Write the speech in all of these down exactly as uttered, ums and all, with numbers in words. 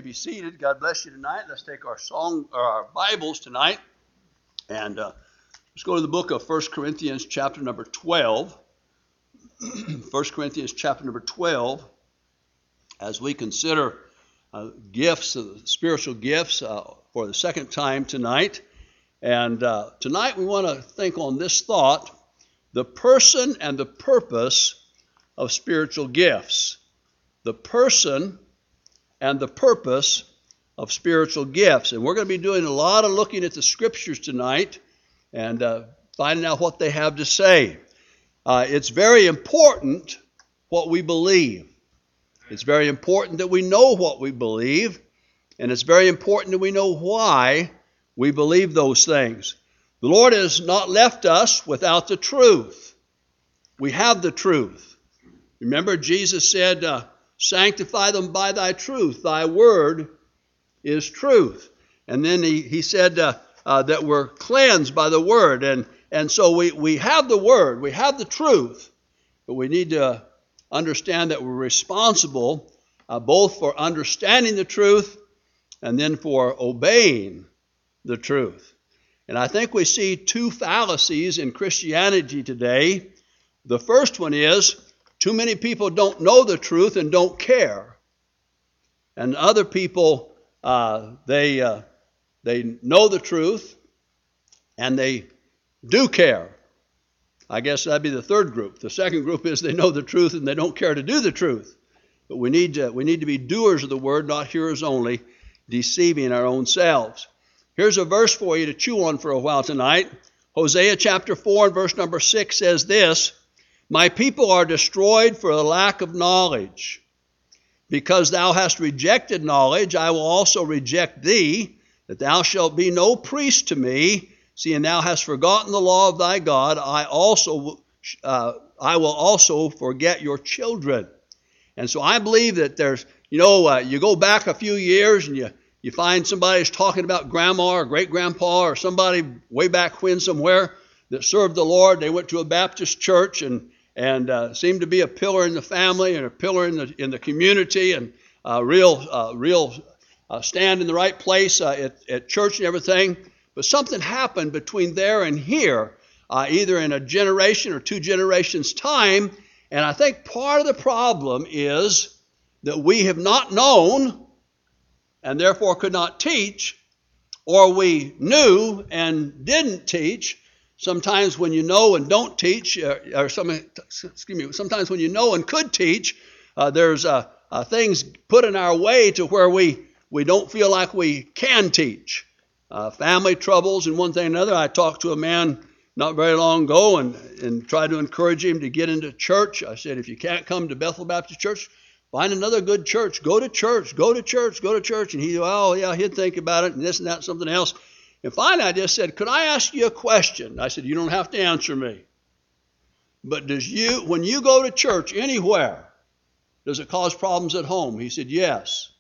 be seated. God bless you tonight. Let's take our song, or our Bibles tonight, and uh, let's go to the book of First Corinthians, chapter number twelve. First Corinthians, chapter number twelve, as we consider uh, gifts, uh, spiritual gifts, uh, for the second time tonight. And uh, tonight we want to think on this thought: the person and the purpose of spiritual gifts. The person and the purpose of spiritual gifts. And we're going to be doing a lot of looking at the scriptures tonight and uh, finding out what they have to say. Uh, it's very important what we believe. It's very important that we know what we believe, and it's very important that we know why we believe those things. The Lord has not left us without the truth. We have the truth. Remember, Jesus said, uh, sanctify them by thy truth. Thy word is truth. And then he, he said uh, uh, that we're cleansed by the word. And, and so we, we have the word. We have the truth. But we need to understand that we're responsible uh, both for understanding the truth and then for obeying the truth. And I think we see two fallacies in Christianity today. The first one is, too many people don't know the truth and don't care. And other people, uh, they uh, they know the truth and they do care. I guess that'd be the third group. The second group is they know the truth and they don't care to do the truth. But we need to, we need to be doers of the word, not hearers only, deceiving our own selves. Here's a verse for you to chew on for a while tonight. Hosea chapter four and verse number six says this: my people are destroyed for the lack of knowledge. Because thou hast rejected knowledge, I will also reject thee, that thou shalt be no priest to me. Seeing thou hast forgotten the law of thy God, I also uh, I will also forget your children. And so I believe that there's, you know, uh, you go back a few years and you, you find somebody's talking about grandma or great-grandpa or somebody way back when somewhere that served the Lord. They went to a Baptist church and and uh, seemed to be a pillar in the family and a pillar in the in the community and uh, real uh, real uh, stand in the right place uh, at, at church and everything. But something happened between there and here, uh, either in a generation or two generations' time. And I think part of the problem is that we have not known and therefore could not teach, or we knew and didn't teach. Sometimes when you know and don't teach, uh, or some, excuse me, sometimes when you know and could teach, uh, there's uh, uh, things put in our way to where we, we don't feel like we can teach. Uh, family troubles and one thing and another. I talked to a man not very long ago and, and tried to encourage him to get into church. I said, if you can't come to Bethel Baptist Church, find another good church. Go to church, go to church, go to church. And he, oh, yeah, he'd think about it and this and that and something else. And finally, I just said, could I ask you a question? I said, you don't have to answer me. But does you, when you go to church anywhere, does it cause problems at home? He said, yes.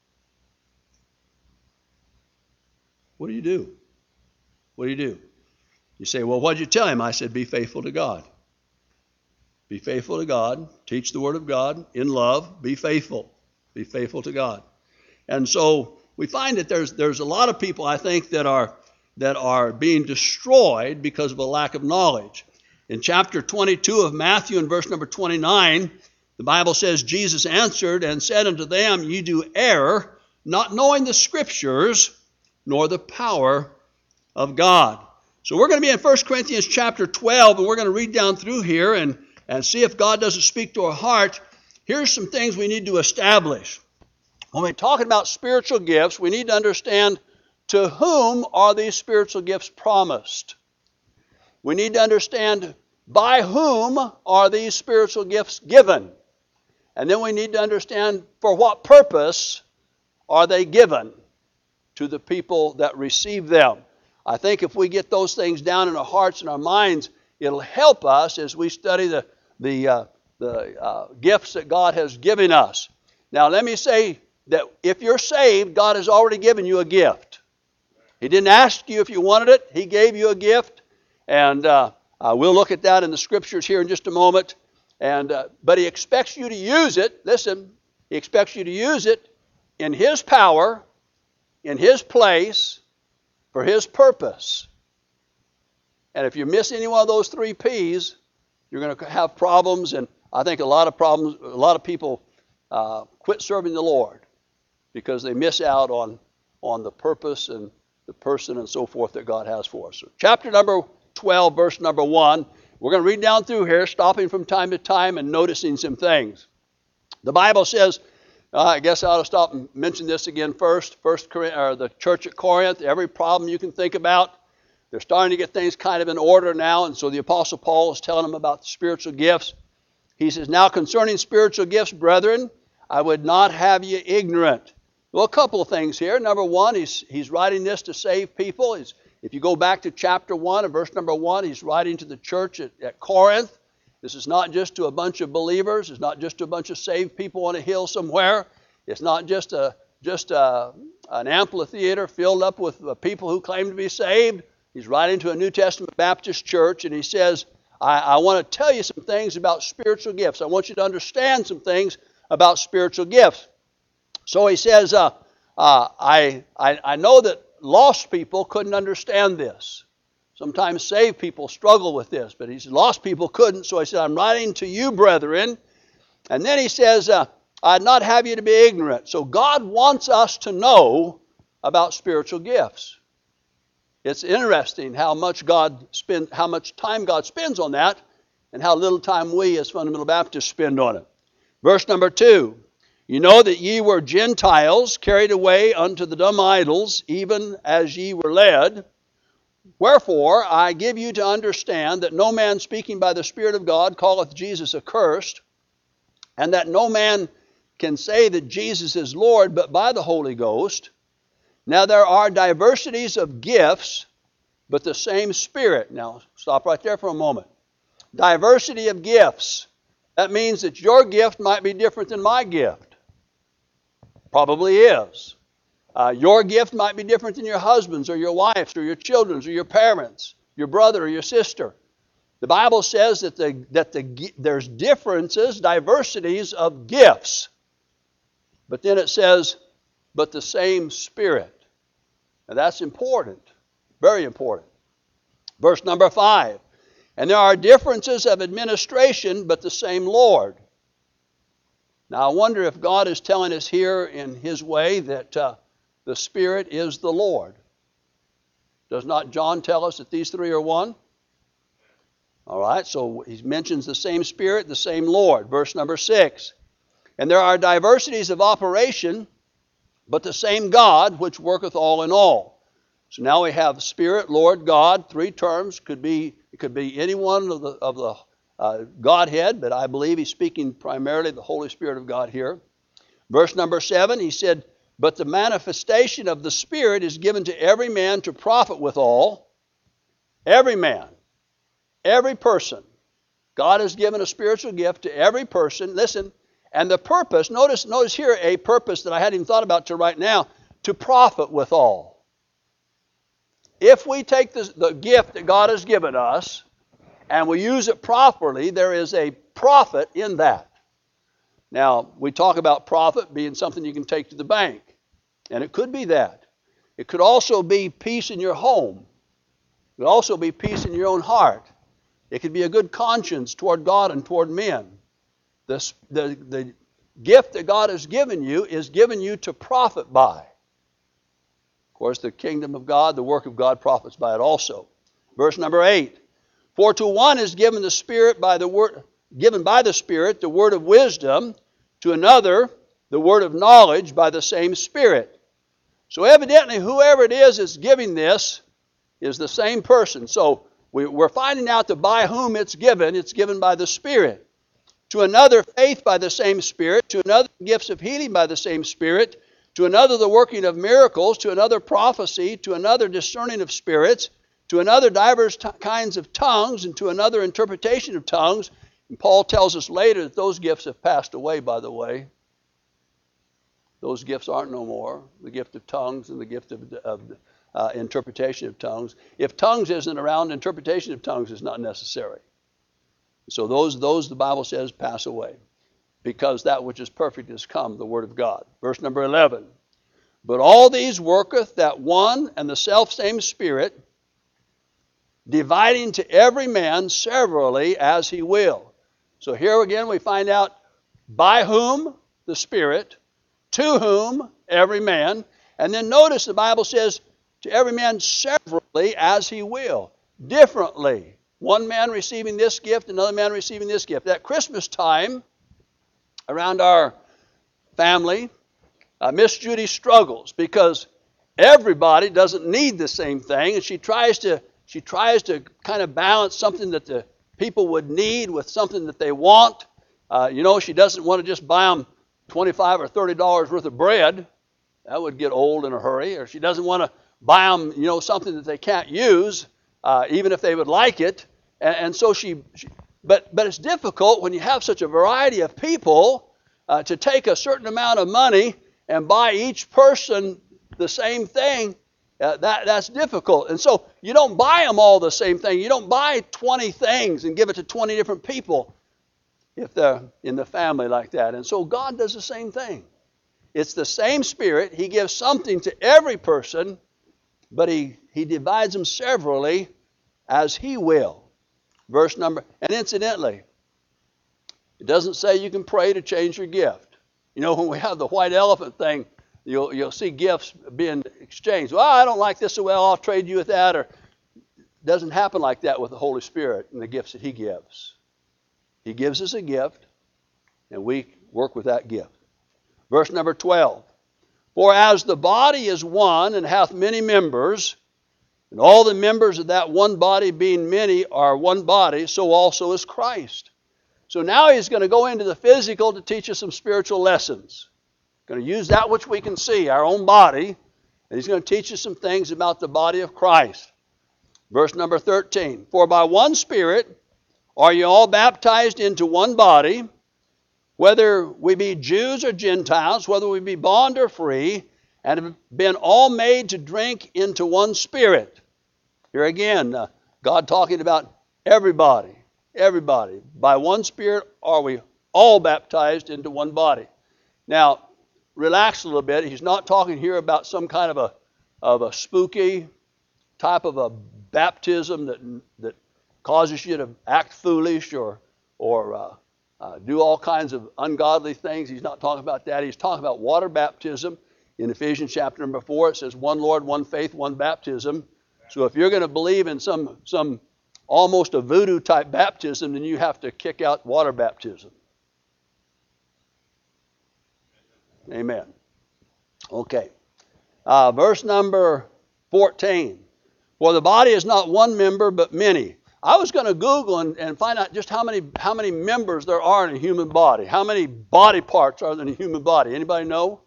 What do you do? What do you do? You say, well, what did you tell him? I said, be faithful to God. Be faithful to God. Teach the word of God in love. Be faithful. Be faithful to God. And so we find that there's there's a lot of people, I think, that are that are being destroyed because of a lack of knowledge. In chapter twenty-two of Matthew, in verse number twenty-nine, the Bible says, Jesus answered and said unto them, ye do err, not knowing the Scriptures, nor the power of God. So we're going to be in First Corinthians chapter twelve, and we're going to read down through here and, and see if God doesn't speak to our heart. Here's some things we need to establish. When we're talking about spiritual gifts, we need to understand to whom are these spiritual gifts promised. We need to understand by whom are these spiritual gifts given. And then we need to understand for what purpose are they given to the people that receive them. I think if we get those things down in our hearts and our minds, it'll help us as we study the, the, uh, the uh, gifts that God has given us. Now let me say that if you're saved, God has already given you a gift. He didn't ask you if you wanted it. He gave you a gift. And uh, uh, we'll look at that in the Scriptures here in just a moment. And uh, but He expects you to use it. Listen, He expects you to use it in His power, in His place, for His purpose. And if you miss any one of those three P's, you're going to have problems. And I think a lot of problems, a lot of people uh, quit serving the Lord because they miss out on, on the purpose and the person and so forth that God has for us. So chapter number twelve, verse number one. We're going to read down through here, stopping from time to time and noticing some things. The Bible says, uh, I guess I ought to stop and mention this again first. First, or the church at Corinth, every problem you can think about, they're starting to get things kind of in order now. And so the Apostle Paul is telling them about the spiritual gifts. He says, now concerning spiritual gifts, brethren, I would not have you ignorant. Well, a couple of things here. Number one, he's, he's writing this to save people. He's, if you go back to chapter one and verse number one, he's writing to the church at, at Corinth. This is not just to a bunch of believers. It's not just to a bunch of saved people on a hill somewhere. It's not just a just a, an amphitheater filled up with people who claim to be saved. He's writing to a New Testament Baptist church, and he says, I, I want to tell you some things about spiritual gifts. I want you to understand some things about spiritual gifts. So he says, uh, uh, I, I, I know that lost people couldn't understand this. Sometimes saved people struggle with this, but he said lost people couldn't. So he said, I'm writing to you, brethren. And then he says, uh, I'd not have you to be ignorant. So God wants us to know about spiritual gifts. It's interesting how much God spend, how much time God spends on that, and how little time we as fundamental Baptists spend on it. Verse number two. You know that ye were Gentiles, carried away unto the dumb idols, even as ye were led. Wherefore I give you to understand that no man speaking by the Spirit of God calleth Jesus accursed, and that no man can say that Jesus is Lord but by the Holy Ghost. Now there are diversities of gifts, but the same Spirit. Now stop right there for a moment. Diversity of gifts. That means that your gift might be different than my gift. Probably is. Uh, your gift might be different than your husband's or your wife's or your children's or your parents', your brother or your sister. The Bible says that, the, that the, there's differences, diversities of gifts. But then it says, but the same Spirit. Now that's important, very important. Verse number five. And there are differences of administration, but the same Lord. Now I wonder if God is telling us here in His way that uh, the Spirit is the Lord. Does not John tell us that these three are one? All right, so he mentions the same Spirit, the same Lord. Verse number six. And there are diversities of operation, but the same God, which worketh all in all. So now we have Spirit, Lord, God, three terms. Could be, it could be any one of the, of the uh, Godhead, but I believe he's speaking primarily the Holy Spirit of God here. Verse number seven, he said, but the manifestation of the Spirit is given to every man to profit withal. Every man, every person. God has given a spiritual gift to every person. Listen, and the purpose, notice, notice here a purpose that I hadn't even thought about till right now, to profit withal. If we take this, the gift that God has given us and we use it properly, there is a profit in that. Now, we talk about profit being something you can take to the bank, and it could be that. It could also be peace in your home. It could also be peace in your own heart. It could be a good conscience toward God and toward men. The, the, the gift that God has given you is given you to profit by. Of course, the kingdom of God, the work of God profits by it also. Verse number eight. For to one is given the Spirit by the word, given by the Spirit the word of wisdom, to another the word of knowledge by the same Spirit. So evidently, whoever it is that's giving this is the same person. So we, we're finding out that by whom it's given, it's given by the Spirit. To another faith by the same Spirit, to another gifts of healing by the same Spirit, to another the working of miracles, to another prophecy, to another discerning of spirits, to another divers t- kinds of tongues, and to another interpretation of tongues. And Paul tells us later that those gifts have passed away, by the way. Those gifts aren't no more. The gift of tongues and the gift of, of uh, interpretation of tongues. If tongues isn't around, interpretation of tongues is not necessary. So those, those the Bible says, pass away. because that which is perfect is come, the word of God. Verse number eleven. But all these worketh that one and the selfsame Spirit, dividing to every man severally as he will. So here again we find out by whom the Spirit, to whom every man, and then notice the Bible says to every man severally as he will, differently. One man receiving this gift, another man receiving this gift. At Christmas time, around our family, uh, Miss Judy struggles because everybody doesn't need the same thing, and she tries to she tries to kind of balance something that the people would need with something that they want. Uh, you know, she doesn't want to just buy them twenty-five or thirty dollars worth of bread. That would get old in a hurry. Or she doesn't want to buy them, you know, something that they can't use, uh, even if they would like it. And, and so she, she, but but it's difficult when you have such a variety of people uh, to take a certain amount of money and buy each person the same thing. Uh, that that's difficult. And so you don't buy them all the same thing. You don't buy twenty things and give it to twenty different people if they're in the family like that. And so God does the same thing. It's the same Spirit. He gives something to every person, but he, he divides them severally as he will. Verse number, and incidentally, it doesn't say you can pray to change your gift. You know, when we have the white elephant thing, you'll you'll see gifts being exchanged. Well, I don't like this so well, I'll trade you with that. Or it doesn't happen like that with the Holy Spirit and the gifts that he gives. He gives us a gift, and we work with that gift. Verse number twelve. For as the body is one and hath many members, and all the members of that one body being many are one body, so also is Christ. So now he's going to go into the physical to teach us some spiritual lessons. Going to use that which we can see, our own body, and he's going to teach us some things about the body of Christ. Verse number thirteen. For by one Spirit are you all baptized into one body, whether we be Jews or Gentiles, whether we be bond or free, and have been all made to drink into one Spirit. Here again, uh, God talking about everybody, everybody. By one Spirit are we all baptized into one body. Now, relax a little bit. He's not talking here about some kind of a of a spooky type of a baptism that that causes you to act foolish or or uh, uh, do all kinds of ungodly things. He's not talking about that. He's talking about water baptism. In Ephesians chapter number four, it says one Lord, one faith, one baptism. So if you're going to believe in some some almost a voodoo type baptism, then you have to kick out water baptism. Amen. Okay. Uh, verse number fourteen. For the body is not one member, but many. I was going to Google and, and find out just how many how many members there are in a human body. How many body parts are there in a human body? Anybody know?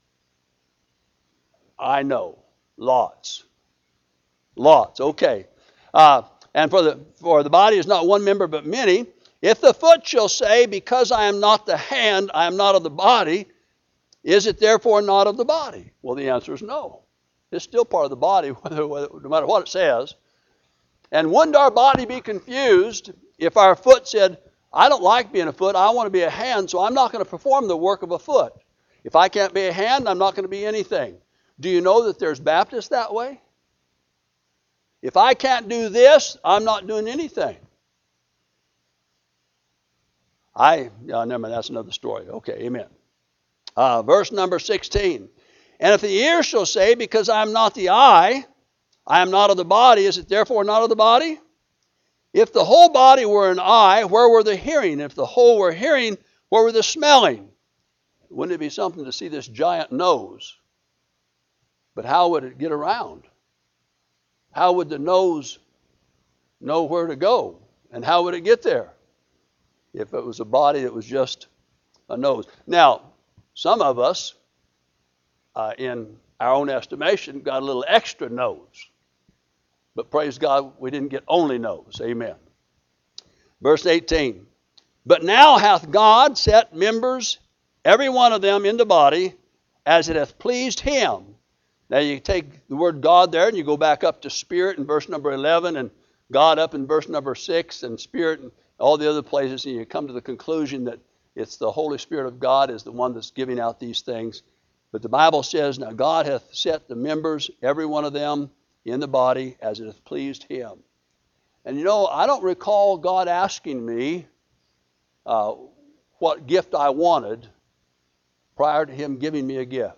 I know. Lots. Lots. Okay. Uh, and for the for the body is not one member, but many. If the foot shall say, because I am not the hand, I am not of the body, is it therefore not of the body? Well, the answer is no. It's still part of the body, whether, whether, no matter what it says. And wouldn't our body be confused if our foot said, I don't like being a foot, I want to be a hand, so I'm not going to perform the work of a foot. If I can't be a hand, I'm not going to be anything. Do you know that there's Baptists that way? If I can't do this, I'm not doing anything. I, yeah, never mind, that's another story. Okay, amen. Uh, verse number sixteen. And if the ear shall say, because I am not the eye, I am not of the body, is it therefore not of the body? If the whole body were an eye, where were the hearing? If the whole were hearing, where were the smelling? Wouldn't it be something to see this giant nose? But how would it get around? How would the nose know where to go? And how would it get there if it was a body that was just a nose? Now, some of us, uh, in our own estimation, got a little extra nose. But praise God, we didn't get only nose. Amen. Verse eighteen. But now hath God set members, every one of them in the body, as it hath pleased him. Now you take the word God there and you go back up to Spirit in verse number eleven and God up in verse number six and Spirit and all the other places, and you come to the conclusion that, It's the Holy Spirit of God is the one that's giving out these things. But the Bible says, now God hath set the members, every one of them, in the body as it hath pleased him. And you know, I don't recall God asking me uh, what gift I wanted prior to him giving me a gift.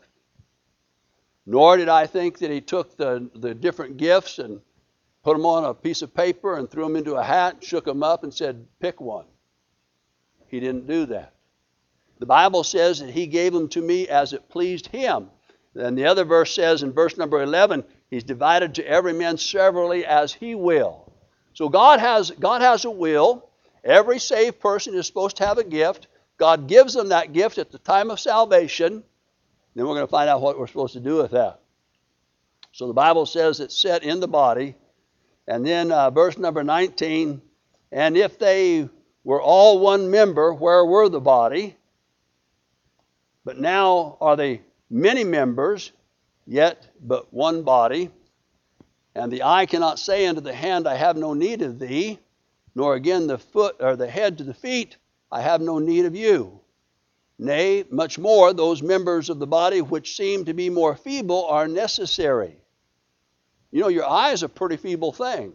Nor did I think that he took the, the different gifts and put them on a piece of paper and threw them into a hat, shook them up and said, pick one. He didn't do that. The Bible says that he gave them to me as it pleased him. And the other verse says in verse number eleven, he's divided to every man severally as he will. So God has, God has a will. Every saved person is supposed to have a gift. God gives them that gift at the time of salvation. Then we're going to find out what we're supposed to do with that. So the Bible says it's set in the body. And then uh, verse number nineteen, and if they were all one member, where were the body? But now are they many members, yet but one body. And the eye cannot say unto the hand, I have no need of thee, nor again the foot or the head to the feet, I have no need of you. Nay, much more, those members of the body which seem to be more feeble are necessary. You know, your eye is a pretty feeble thing.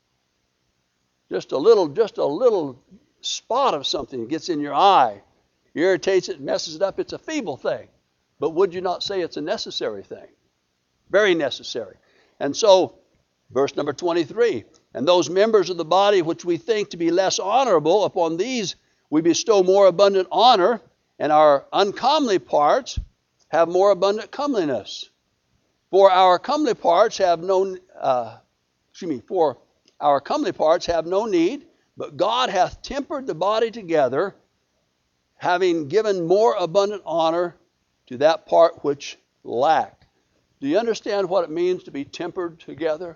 Just a little, just a little spot of something gets in your eye, irritates it, messes it up. It's a feeble thing. But would you not say it's a necessary thing? Very necessary. And so, verse number twenty-three, and those members of the body which we think to be less honorable, upon these we bestow more abundant honor, and our uncomely parts have more abundant comeliness. For our comely parts have no, uh, excuse me, for our comely parts have no need, but God hath tempered the body together, having given more abundant honor to that part which lacked. Do you understand what it means to be tempered together?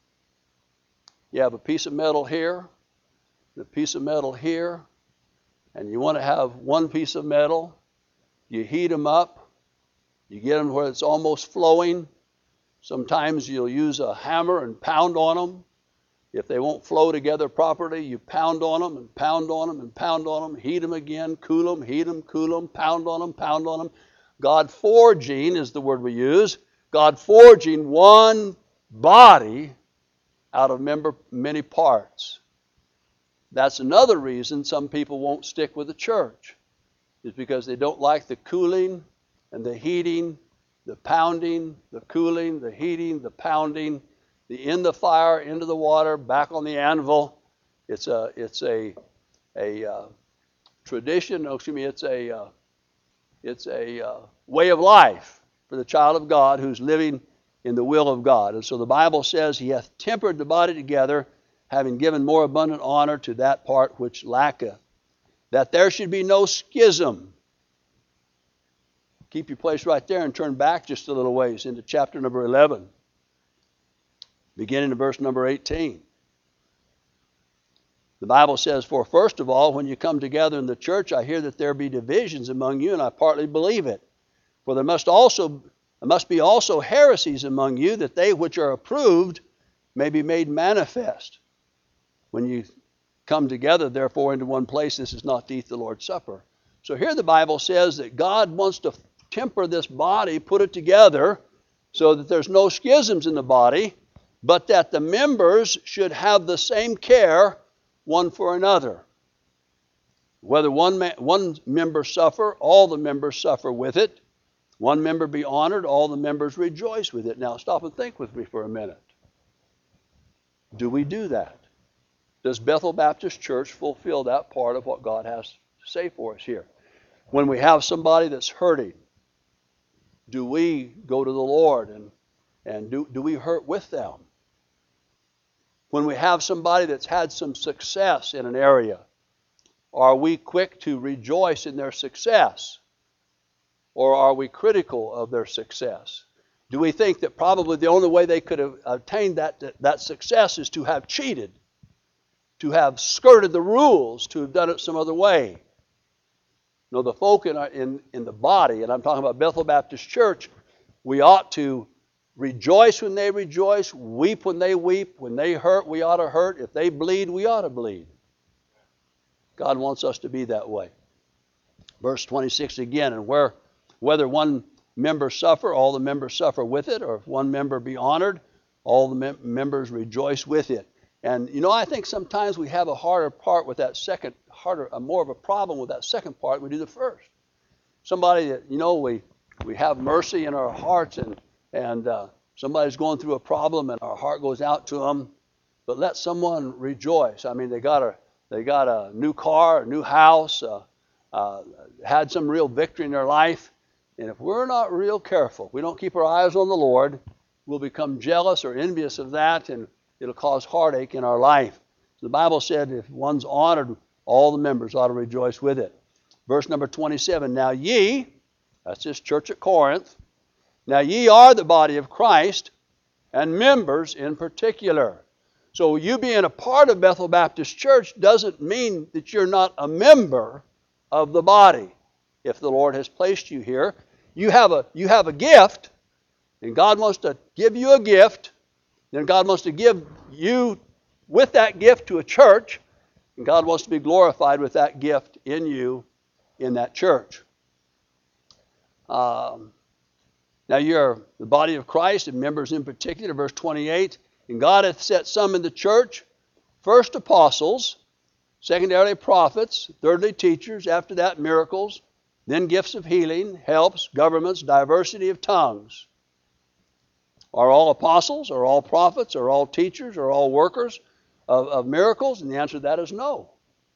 You have a piece of metal here, and a piece of metal here, and you want to have one piece of metal. You heat them up. You get them where it's almost flowing. Sometimes you'll use a hammer and pound on them. If they won't flow together properly, you pound on them and pound on them and pound on them, heat them again, cool them, heat them, cool them, pound on them, pound on them. God forging is the word we use. God forging one body out of member, many parts. That's another reason some people won't stick with the church, is because they don't like the cooling and the heating, the pounding, the cooling, the heating, the pounding, the in the fire, into the water, back on the anvil. It's a it's a a uh, tradition. No, excuse me. It's a uh, it's a uh, way of life for the child of God who's living in the will of God. And so the Bible says he hath tempered the body together, having given more abundant honor to that part which lacketh, that there should be no schism. Keep your place right there and turn back just a little ways into chapter number eleven, beginning in verse number eighteen. The Bible says, for first of all, when you come together in the church, I hear that there be divisions among you, and I partly believe it. For there must also there must be also heresies among you, that they which are approved may be made manifest. When you come together, therefore, into one place, this is not to eat the Lord's Supper. So here the Bible says that God wants to temper this body, put it together, so that there's no schisms in the body, but that the members should have the same care one for another. Whether one, ma- one member suffer, all the members suffer with it. One member be honored, all the members rejoice with it. Now stop and think with me for a minute. Do we do that? Does Bethel Baptist Church fulfill that part of what God has to say for us here? When we have somebody that's hurting, do we go to the Lord and, and do, do we hurt with them? When we have somebody that's had some success in an area, are we quick to rejoice in their success? Or are we critical of their success? Do we think that probably the only way they could have obtained that, that success is to have cheated, to have skirted the rules, to have done it some other way? No, the folk in, our, in, in the body, and I'm talking about Bethel Baptist Church, we ought to rejoice when they rejoice, weep when they weep. When they hurt, we ought to hurt. If they bleed, we ought to bleed. God wants us to be that way. Verse twenty-six again, and where whether one member suffer, all the members suffer with it, or if one member be honored, all the mem- members rejoice with it. And you know, I think sometimes we have a harder part with that second, harder, a more of a problem with that second part than we do the first. Somebody that, you know, we we have mercy in our hearts, and and uh, somebody's going through a problem, and our heart goes out to them. But let someone rejoice. I mean, they got a they got a new car, a new house, uh, uh, had some real victory in their life. And if we're not real careful, we don't keep our eyes on the Lord, we'll become jealous or envious of that, and it'll cause heartache in our life. The Bible said if one's honored, all the members ought to rejoice with it. Verse number twenty-seven, now ye, that's this church at Corinth, now ye are the body of Christ, and members in particular. So you being a part of Bethel Baptist Church doesn't mean that you're not a member of the body. If the Lord has placed you here, you have a you have a gift, and God wants to give you a gift, then God wants to give you with that gift to a church, and God wants to be glorified with that gift in you in that church. Um, now you're the body of Christ, and members in particular, verse twenty-eight, and God hath set some in the church, first apostles, secondarily prophets, thirdly teachers, after that miracles, then gifts of healing, helps, governments, diversity of tongues. Are all apostles? Are all prophets? Are all teachers? Are all workers of, of miracles? And the answer to that is no.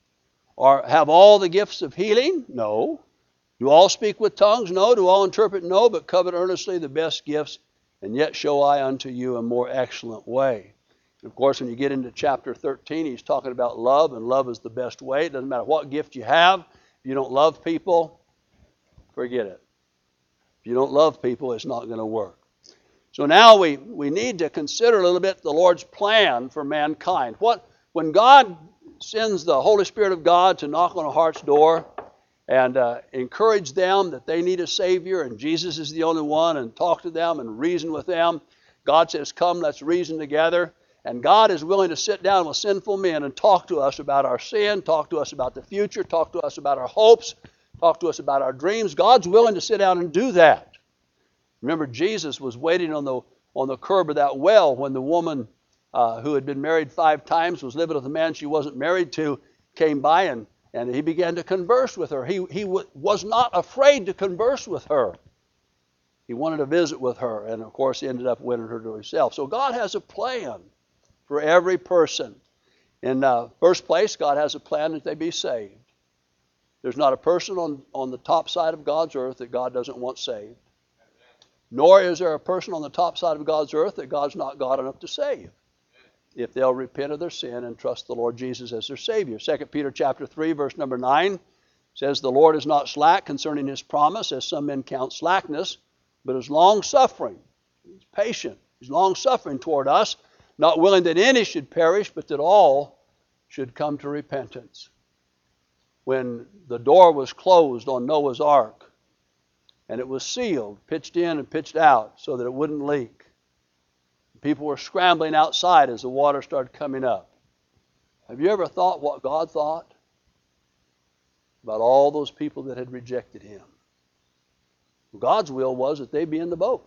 Or have all the gifts of healing? No. Do all speak with tongues? No. Do all interpret? No. But covet earnestly the best gifts, and yet show I unto you a more excellent way. And of course, when you get into chapter thirteen, he's talking about love, and love is the best way. It doesn't matter what gift you have. If you don't love people, forget it. If you don't love people, it's not going to work. So now we, we need to consider a little bit the Lord's plan for mankind. What when God sends the Holy Spirit of God to knock on a heart's door and uh, encourage them that they need a Savior and Jesus is the only one, and talk to them and reason with them, God says, come, let's reason together. And God is willing to sit down with sinful men and talk to us about our sin, talk to us about the future, talk to us about our hopes, talk to us about our dreams. God's willing to sit down and do that. Remember, Jesus was waiting on the on the curb of that well when the woman uh, who had been married five times, was living with a man she wasn't married to, came by, and, and he began to converse with her. He, he w- was not afraid to converse with her. He wanted to visit with her, and of course he ended up winning her to himself. So God has a plan for every person. In uh, first place, God has a plan that they be saved. There's not a person on, on the top side of God's earth that God doesn't want saved. Nor is there a person on the top side of God's earth that God's not God enough to save, if they'll repent of their sin and trust the Lord Jesus as their Savior. Second Peter chapter three, verse number nine says, the Lord is not slack concerning his promise, as some men count slackness, but is long-suffering. He's patient. He's long-suffering toward us, not willing that any should perish, but that all should come to repentance. When the door was closed on Noah's ark, and it was sealed, pitched in and pitched out so that it wouldn't leak, people were scrambling outside as the water started coming up. Have you ever thought what God thought about all those people that had rejected him? God's will was that they be in the boat.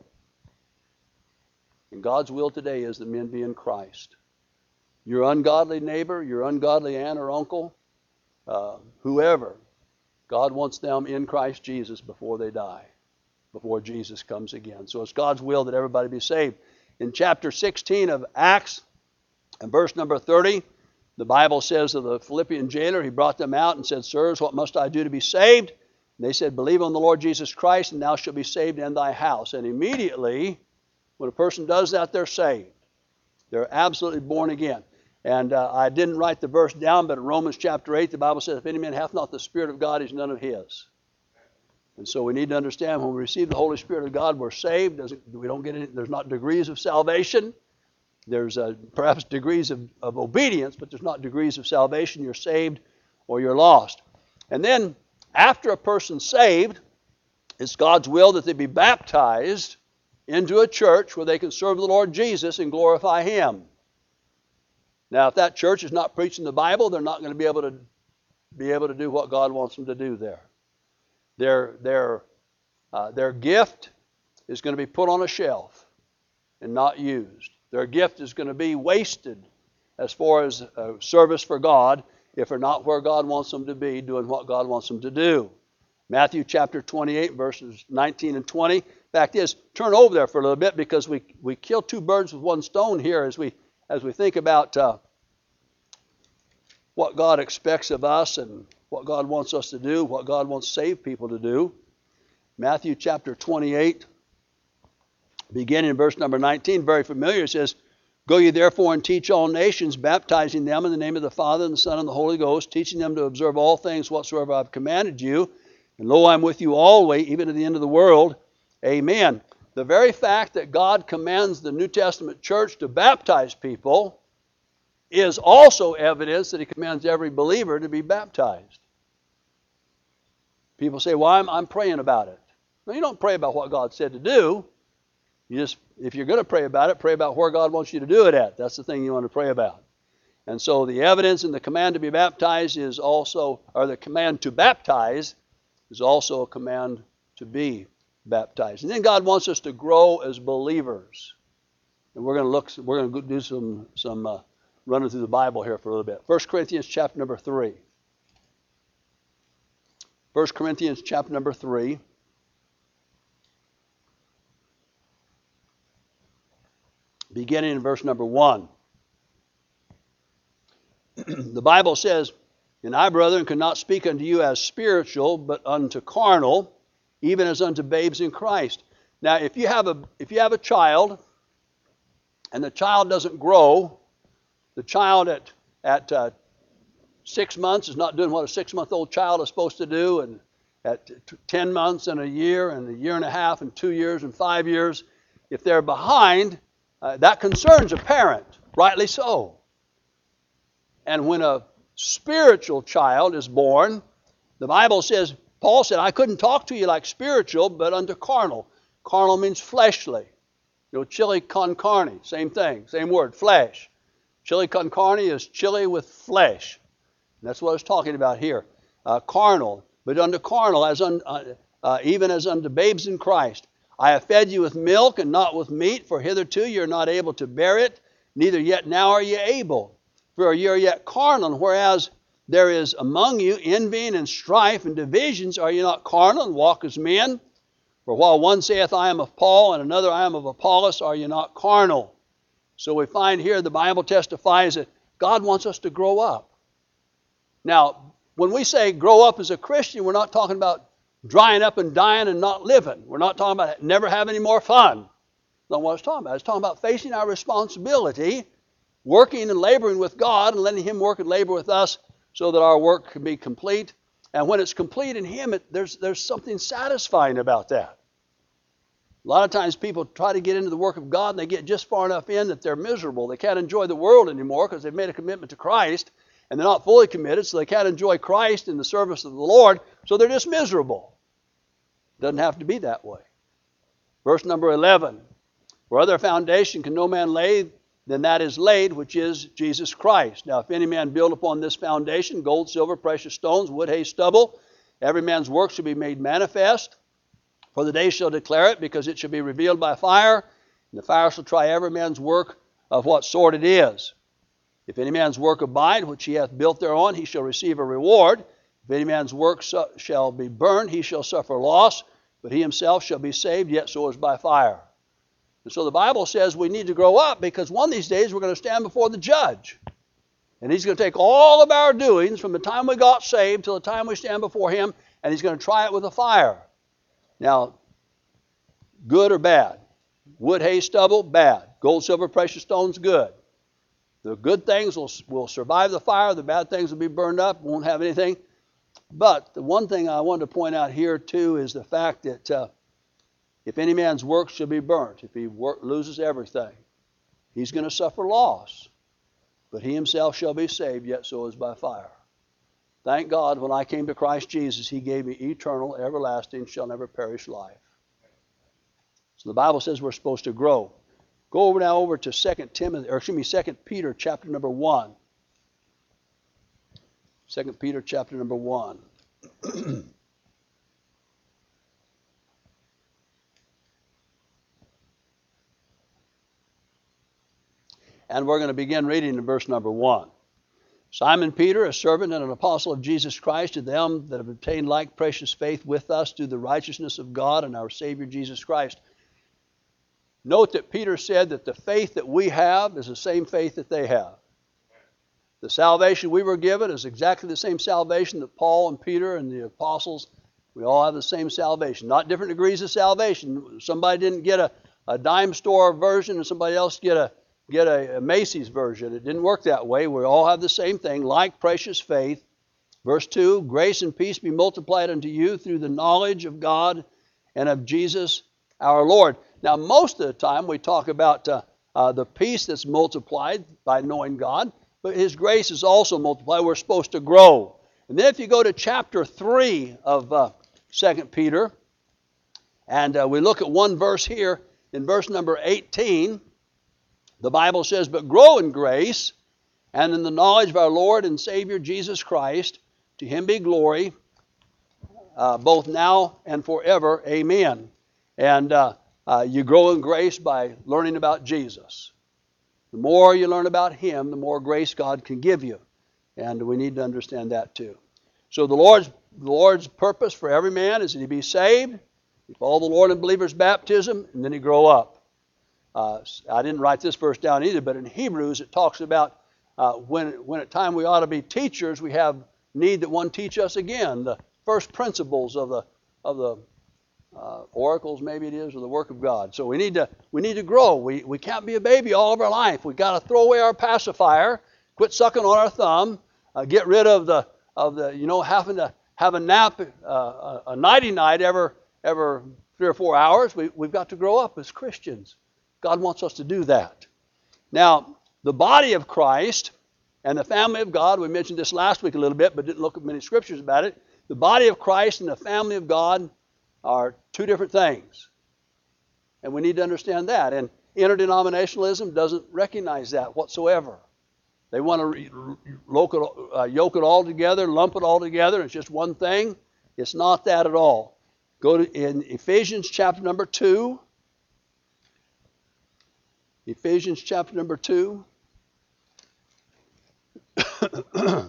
And God's will today is that men be in Christ. Your ungodly neighbor, your ungodly aunt or uncle, uh, whoever, God wants them in Christ Jesus before they die, before Jesus comes again. So it's God's will that everybody be saved. In chapter sixteen of Acts, and verse number thirty, the Bible says of the Philippian jailer, he brought them out and said, sirs, what must I do to be saved? And they said, believe on the Lord Jesus Christ, and thou shalt be saved in thy house. And immediately, when a person does that, they're saved. They're absolutely born again. And uh, I didn't write the verse down, but in Romans chapter eight, the Bible says, if any man hath not the Spirit of God, he's none of his. And so we need to understand when we receive the Holy Spirit of God, we're saved. Doesn't, we don't get any, there's not degrees of salvation. There's uh, perhaps degrees of, of obedience, but there's not degrees of salvation. You're saved or you're lost. And then after a person's saved, it's God's will that they be baptized into a church where they can serve the Lord Jesus and glorify him. Now, if that church is not preaching the Bible, they're not going to be able to be able to do what God wants them to do there. Their, their, uh, their gift is going to be put on a shelf and not used. Their gift is going to be wasted as far as uh, service for God if they're not where God wants them to be, doing what God wants them to do. Matthew chapter twenty-eight, verses nineteen and twenty. Fact is, turn over there for a little bit because we, we kill two birds with one stone here as we as we think about uh, what God expects of us and what God wants us to do, what God wants saved people to do. Matthew chapter twenty-eight, beginning in verse number nineteen, very familiar. It says, "Go ye therefore and teach all nations, baptizing them in the name of the Father and the Son and the Holy Ghost, teaching them to observe all things whatsoever I have commanded you. And lo, I am with you always, even to the end of the world. Amen." The very fact that God commands the New Testament church to baptize people is also evidence that he commands every believer to be baptized. People say, well, I'm, I'm praying about it. No, you don't pray about what God said to do. You just, if you're going to pray about it, pray about where God wants you to do it at. That's the thing you want to pray about. And so the evidence in the command to be baptized is also, or the command to baptize is also a command to be baptized. And then God wants us to grow as believers. And we're going to look, we're going to do some, some uh, running through the Bible here for a little bit. First Corinthians chapter number three. First Corinthians chapter number three. Beginning in verse number one. The Bible says, "And I, brethren, could not speak unto you as spiritual, but unto carnal, even as unto babes in Christ." Now, if you have a if you have a child, and the child doesn't grow, the child at at uh, six months is not doing what a six-month-old child is supposed to do, and at ten months and a year and a year and a half and two years and five years, if they're behind, uh, that concerns a parent, rightly so. And when a spiritual child is born, the Bible says, Paul said, "I couldn't talk to you like spiritual, but unto carnal." Carnal means fleshly. You know, chili con carne, same thing, same word, flesh. Chili con carne is chili with flesh. And that's what it's talking about here. Uh, carnal, but unto carnal, as un, uh, uh, even as unto babes in Christ. "I have fed you with milk and not with meat, for hitherto you are not able to bear it, neither yet now are ye able. For ye are yet carnal, whereas there is among you envying and strife and divisions. Are ye not carnal and walk as men? For while one saith, I am of Paul, and another, I am of Apollos, are ye not carnal?" So we find here the Bible testifies that God wants us to grow up. Now, when we say grow up as a Christian, we're not talking about drying up and dying and not living. We're not talking about never having any more fun. That's not what it's talking about. It's talking about facing our responsibility, working and laboring with God and letting Him work and labor with us so that our work can be complete. And when it's complete in Him, it, there's, there's something satisfying about that. A lot of times people try to get into the work of God and they get just far enough in that they're miserable. They can't enjoy the world anymore because they've made a commitment to Christ and they're not fully committed, so they can't enjoy Christ in the service of the Lord, so they're just miserable. It doesn't have to be that way. Verse number eleven, "For other foundation can no man lay than that is laid, which is Jesus Christ. Now if any man build upon this foundation, gold, silver, precious stones, wood, hay, stubble, every man's work shall be made manifest. For the day shall declare it, because it shall be revealed by fire, and the fire shall try every man's work of what sort it is. If any man's work abide, which he hath built thereon, he shall receive a reward. If any man's work so, shall be burned, he shall suffer loss, but he himself shall be saved, yet so as by fire." And so the Bible says we need to grow up because one of these days we're going to stand before the judge. And He's going to take all of our doings from the time we got saved till the time we stand before Him, and He's going to try it with a fire. Now, good or bad? Wood, hay, stubble, bad. Gold, silver, precious stones, good. The good things will, will survive the fire. The bad things will be burned up, won't have anything. But the one thing I wanted to point out here too is the fact that uh, if any man's work shall be burnt, if he work, loses everything, he's going to suffer loss. But he himself shall be saved, yet so is by fire. Thank God when I came to Christ Jesus, He gave me eternal, everlasting, shall never perish life. So the Bible says we're supposed to grow. Go over now over to Second Timothy, or excuse me, Second Peter chapter number one. Second Peter chapter number one. and we're going to begin reading in verse number one. Simon Peter, a servant and an apostle of Jesus Christ, to them that have obtained like precious faith with us through the righteousness of God and our Savior Jesus Christ. Note that Peter said that the faith that we have is the same faith that they have. The salvation we were given is exactly the same salvation that Paul and Peter and the apostles, we all have the same salvation. Not different degrees of salvation. Somebody didn't get a, a dime store version and somebody else get a get a, a Macy's version. It didn't work that way. We all have the same thing, like precious faith. Verse two, grace and peace be multiplied unto you through the knowledge of God and of Jesus our Lord. Now, most of the time we talk about uh, uh, the peace that's multiplied by knowing God, but His grace is also multiplied. We're supposed to grow. And then if you go to chapter three of uh, Second Peter, and uh, we look at one verse here, in verse number eighteen, the Bible says, but grow in grace and in the knowledge of our Lord and Savior Jesus Christ. To Him be glory, uh, both now and forever. Amen. And uh, uh, you grow in grace by learning about Jesus. The more you learn about Him, the more grace God can give you. And we need to understand that too. So the Lord's, the Lord's purpose for every man is that he be saved, he follow the Lord in believer's baptism, and then he grow up. Uh, I didn't write this verse down either, but in Hebrews it talks about uh, when, when at time we ought to be teachers, we have need that one teach us again the first principles of the of the uh, oracles, maybe it is, or the work of God. So we need to we need to grow. We we can't be a baby all of our life. We got to throw away our pacifier, quit sucking on our thumb, uh, get rid of the of the you know having to have a nap, uh, a nighty night ever ever three or four hours. We we've got to grow up as Christians. God wants us to do that. Now, the body of Christ and the family of God, we mentioned this last week a little bit, but didn't look at many scriptures about it. The body of Christ and the family of God are two different things. And we need to understand that. And interdenominationalism doesn't recognize that whatsoever. They want to uh, yoke it all together, lump it all together. It's just one thing. It's not that at all. Go to in Ephesians chapter number two. Ephesians chapter number two. I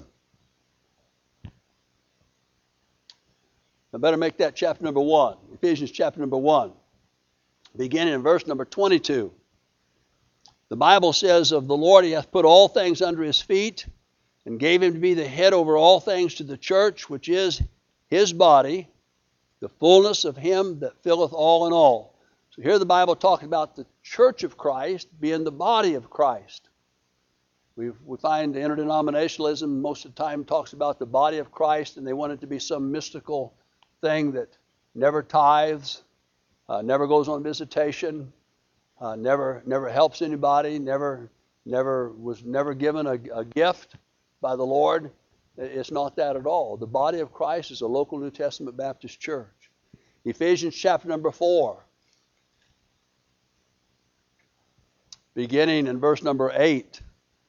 better make that chapter number one. Ephesians chapter number one. Beginning in verse number twenty-two. The Bible says, of the Lord He hath put all things under His feet, and gave Him to be the head over all things to the church, which is His body, the fullness of Him that filleth all in all. So here the Bible talks about the church of Christ being the body of Christ. We, we find interdenominationalism most of the time talks about the body of Christ, and they want it to be some mystical thing that never tithes, uh, never goes on visitation, uh, never never helps anybody, never never was never given a, a gift by the Lord. It's not that at all. The body of Christ is a local New Testament Baptist church. Ephesians chapter number four. Beginning in verse number eight.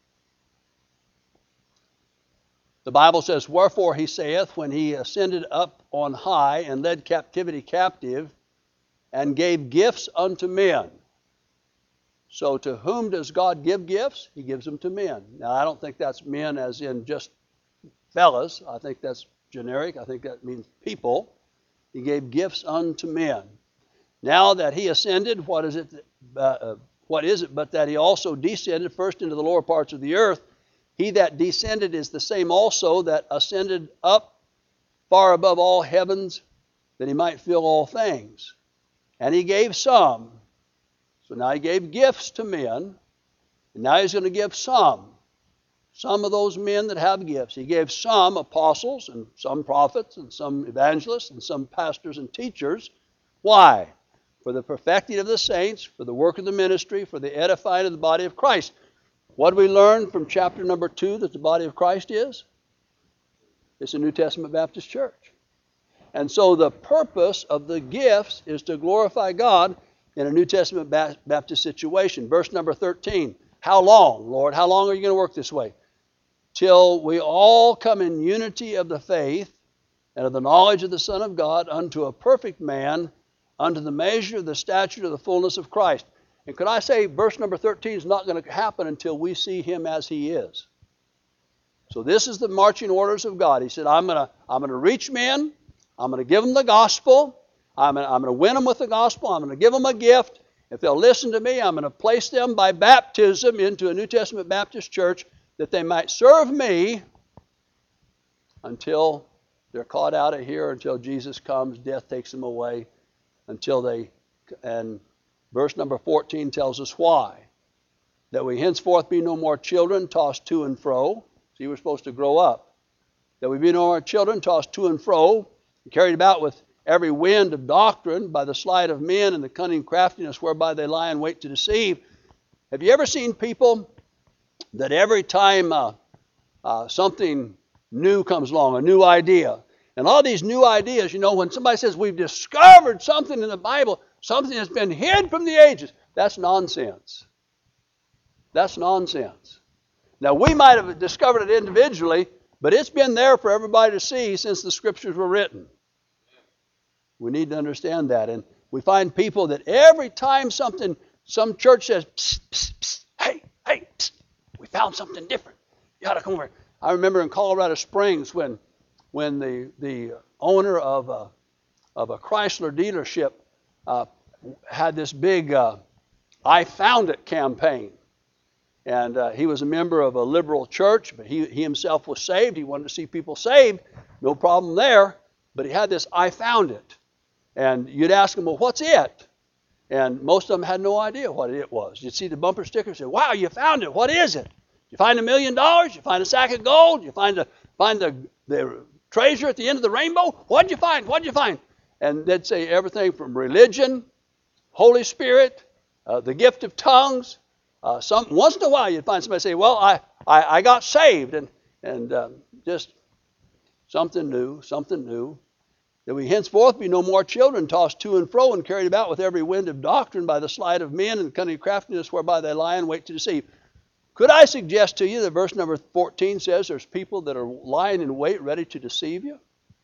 The Bible says, wherefore He saith, when He ascended up on high and led captivity captive and gave gifts unto men. So to whom does God give gifts? He gives them to men. Now I don't think that's men as in just fellas. I think that's generic. I think that means people. He gave gifts unto men. Now that He ascended, what is it? Uh, uh, what is it but that He also descended first into the lower parts of the earth? He that descended is the same also that ascended up far above all heavens, that He might fill all things. And He gave some. So now He gave gifts to men, and now He's going to give some. Some of those men that have gifts. He gave some apostles, and some prophets, and some evangelists, and some pastors and teachers. Why? For the perfecting of the saints, for the work of the ministry, for the edifying of the body of Christ. What do we learn from chapter number two that the body of Christ is? It's a New Testament Baptist church. And so the purpose of the gifts is to glorify God in a New Testament Baptist situation. Verse number thirteen. How long, Lord? How long are you going to work this way? Till we all come in unity of the faith and of the knowledge of the Son of God unto a perfect man, unto the measure of the stature of the fullness of Christ. And could I say verse number thirteen is not going to happen until we see him as he is. So this is the marching orders of God. He said, I'm going to I'm going to reach men. I'm going to give them the gospel. I'm going to, I'm going to win them with the gospel. I'm going to give them a gift. If they'll listen to me, I'm going to place them by baptism into a New Testament Baptist church that they might serve me until they're caught out of here, until Jesus comes, death takes them away, until they, and verse number fourteen tells us why. That we henceforth be no more children tossed to and fro. See, we're supposed to grow up. That we be no more children tossed to and fro, carried about with every wind of doctrine by the sleight of men and the cunning craftiness whereby they lie in wait to deceive. Have you ever seen people that every time uh, uh, something new comes along, a new idea, and all these new ideas, you know, when somebody says we've discovered something in the Bible, something that's been hid from the ages, that's nonsense. That's nonsense. Now, we might have discovered it individually, but it's been there for everybody to see since the Scriptures were written. We need to understand that. And we find people that every time something, some church says, psst, psst, psst, hey, hey, psst, we found something different. You ought to come over. I remember in Colorado Springs when when the the owner of a, of a Chrysler dealership uh, had this big uh, I Found It campaign. And uh, he was a member of a liberal church, but he, he himself was saved. He wanted to see people saved. No problem there. But he had this I Found It. And you'd ask him, well, what's it? And most of them had no idea what it was. You'd see the bumper sticker and say, wow, you found it. What is it? You find a million dollars? You find a sack of gold? You find, a, find the, the treasure at the end of the rainbow? What'd you find? What'd you find? And they'd say everything from religion, Holy Spirit, uh, the gift of tongues. Uh, some once in a while you'd find somebody say, well, I, I, I got saved. And, and um, just something new, something new. That we henceforth be no more children tossed to and fro and carried about with every wind of doctrine by the sleight of men and cunning craftiness whereby they lie in wait to deceive. Could I suggest to you that verse number fourteen says there's people that are lying in wait ready to deceive you?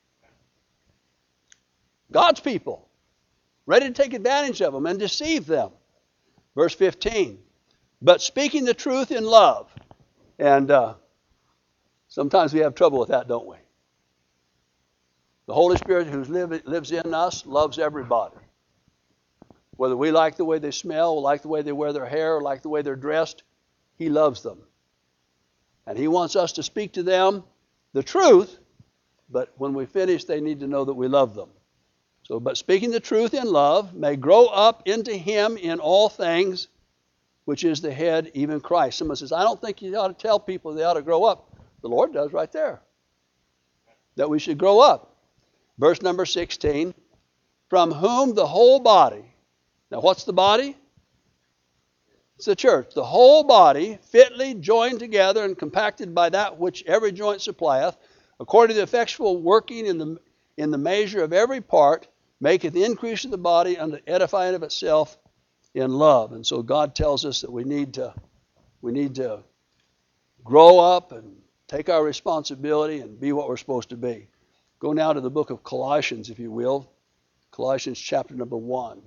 God's people, ready to take advantage of them and deceive them. Verse fifteen, but speaking the truth in love. And uh, sometimes we have trouble with that, don't we? The Holy Spirit who lives in us loves everybody. Whether we like the way they smell, like the way they wear their hair, or like the way they're dressed, He loves them. And He wants us to speak to them the truth, but when we finish, they need to know that we love them. So, but speaking the truth in love may grow up into Him in all things, which is the head, even Christ. Someone says, I don't think you ought to tell people they ought to grow up. The Lord does right there. That we should grow up. Verse number sixteen, from whom the whole body, now what's the body? It's the church. The whole body, fitly joined together and compacted by that which every joint supplieth, according to the effectual working in the, in the measure of every part, maketh the increase of the body unto edifying of itself in love. And so God tells us that we need to, we need to grow up and take our responsibility and be what we're supposed to be. Go now to the book of Colossians, if you will. Colossians chapter number one.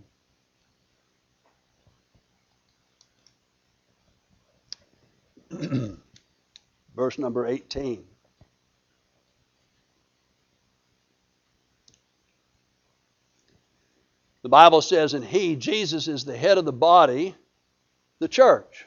Verse number eighteen. The Bible says, and He, Jesus, is the head of the body, the church,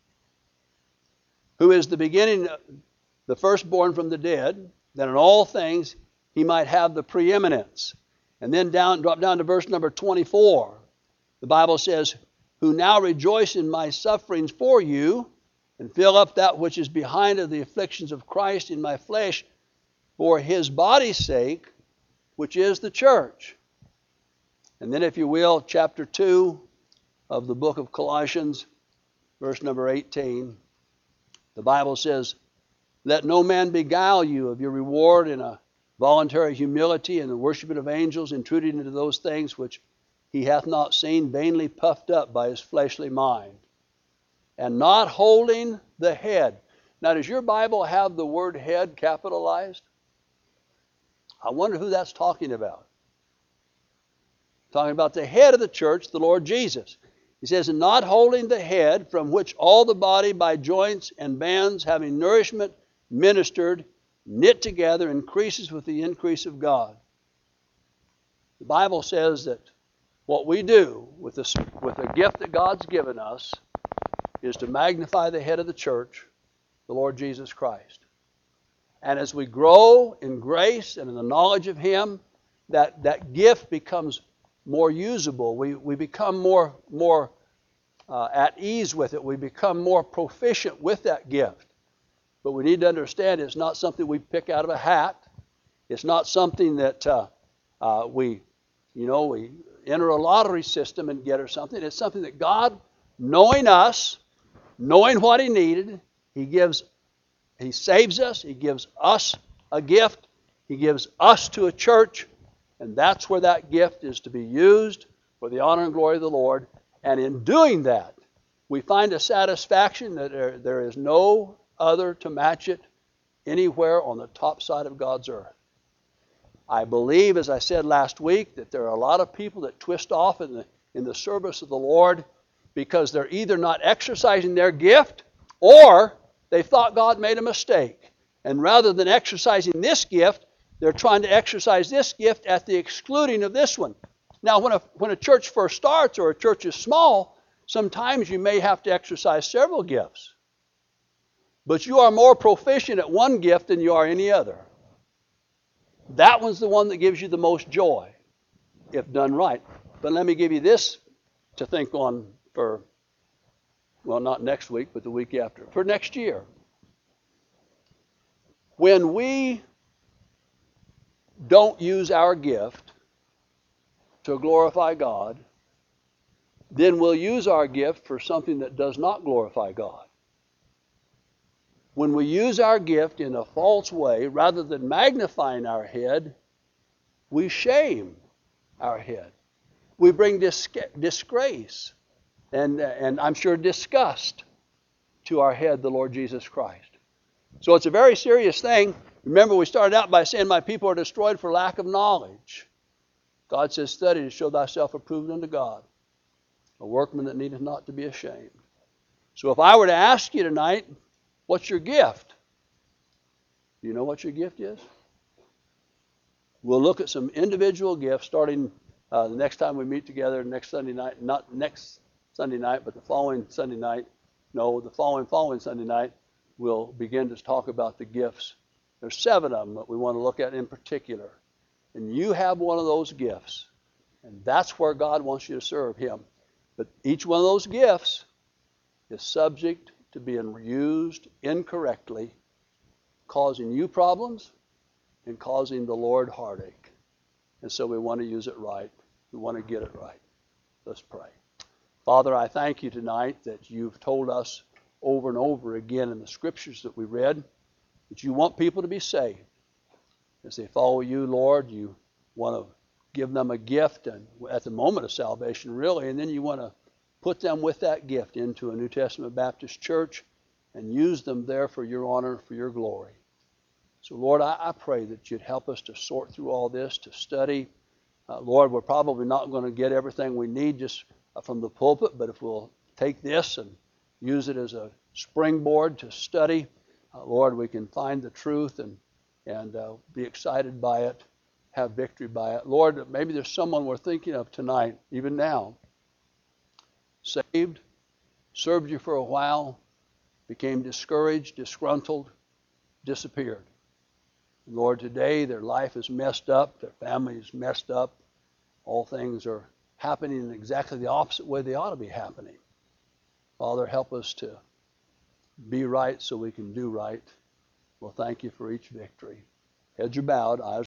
who is the beginning, the firstborn from the dead, that in all things He might have the preeminence. And then down, drop down to verse number twenty-four. The Bible says, who now rejoice in my sufferings for you, and fill up that which is behind of the afflictions of Christ in my flesh, for His body's sake, which is the church. And then, if you will, chapter two of the book of Colossians, verse number eighteen. The Bible says, let no man beguile you of your reward in a voluntary humility and the worshiping of angels, intruding into those things which he hath not seen, vainly puffed up by his fleshly mind, and not holding the head. Now, does your Bible have the word head capitalized? I wonder who that's talking about. Talking about the head of the church, the Lord Jesus. He says, and not holding the head, from which all the body by joints and bands, having nourishment ministered, knit together, increases with the increase of God. The Bible says that what we do with the, with the gift that God's given us is to magnify the head of the church, the Lord Jesus Christ. And as we grow in grace and in the knowledge of Him, that, that gift becomes more usable. We, we become more, more uh, at ease with it. We become more proficient with that gift. But we need to understand it's not something we pick out of a hat. It's not something that uh, uh, we, you know, we enter a lottery system and get or something. It's something that God, knowing us, knowing what He needed, He gives, He saves us. He gives us a gift. He gives us to a church. And that's where that gift is to be used for the honor and glory of the Lord. And in doing that, we find a satisfaction that there, there is no other to match it anywhere on the top side of God's earth. I believe, as I said last week, that there are a lot of people that twist off in the, in the service of the Lord because they're either not exercising their gift or they thought God made a mistake. And rather than exercising this gift, they're trying to exercise this gift at the excluding of this one. Now, when a, when a church first starts or a church is small, sometimes you may have to exercise several gifts. But you are more proficient at one gift than you are any other. That one's the one that gives you the most joy, if done right. But let me give you this to think on for, well, not next week, but the week after, for next year. When we don't use our gift to glorify God, then we'll use our gift for something that does not glorify God. When we use our gift in a false way, rather than magnifying our head, we shame our head. We bring dis- disgrace and, and I'm sure disgust to our head, the Lord Jesus Christ. So it's a very serious thing. Remember, we started out by saying, my people are destroyed for lack of knowledge. God says, study to show thyself approved unto God, a workman that needeth not to be ashamed. So if I were to ask you tonight, what's your gift? Do you know what your gift is? We'll look at some individual gifts starting uh, the next time we meet together next Sunday night. Not next Sunday night, but the following Sunday night. No, the following following Sunday night, we'll begin to talk about the gifts. There's seven of them that we want to look at in particular. And you have one of those gifts. And that's where God wants you to serve Him. But each one of those gifts is subject to being used incorrectly, causing you problems and causing the Lord heartache. And so we want to use it right. We want to get it right. Let's pray. Father, I thank you tonight that you've told us over and over again in the scriptures that we read that you want people to be saved. As they follow you, Lord, you want to give them a gift and at the moment of salvation, really, and then you want to put them with that gift into a New Testament Baptist church and use them there for your honor, for your glory. So, Lord, I, I pray that you'd help us to sort through all this, to study. Uh, Lord, we're probably not going to get everything we need just from the pulpit, but if we'll take this and use it as a springboard to study, uh, Lord, we can find the truth and, and uh, be excited by it, have victory by it. Lord, maybe there's someone we're thinking of tonight, even now, saved, served you for a while, became discouraged, disgruntled, disappeared. Lord, today their life is messed up, their family is messed up, all things are happening in exactly the opposite way they ought to be happening. Father, help us to be right so we can do right. Well, thank you for each victory. Heads are bowed, eyes